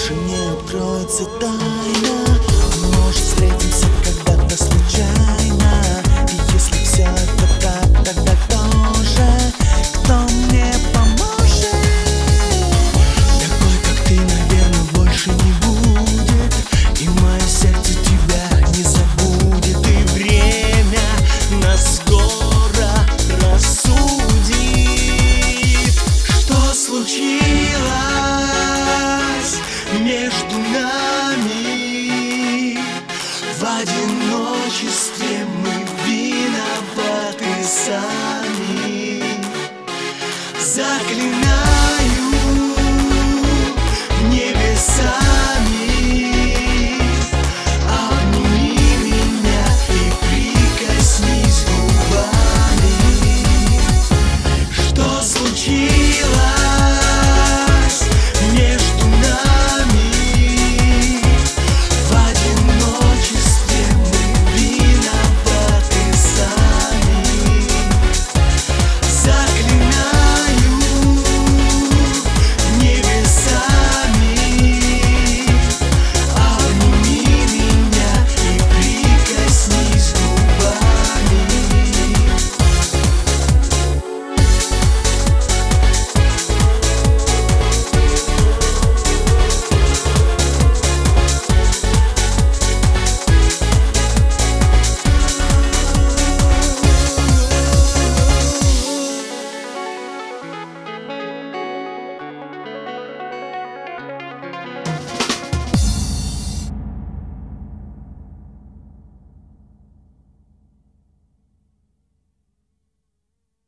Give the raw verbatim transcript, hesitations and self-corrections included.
больше не откроется тайна. Может, встретимся когда-то случайно. И если все это так, тогда кто же, кто мне поможет? Такой, как ты, наверное, больше не будет, и мое сердце тебя не забудет. И время нас скоро рассудит. Что случилось между нами? В одиночестве мы виноваты сами.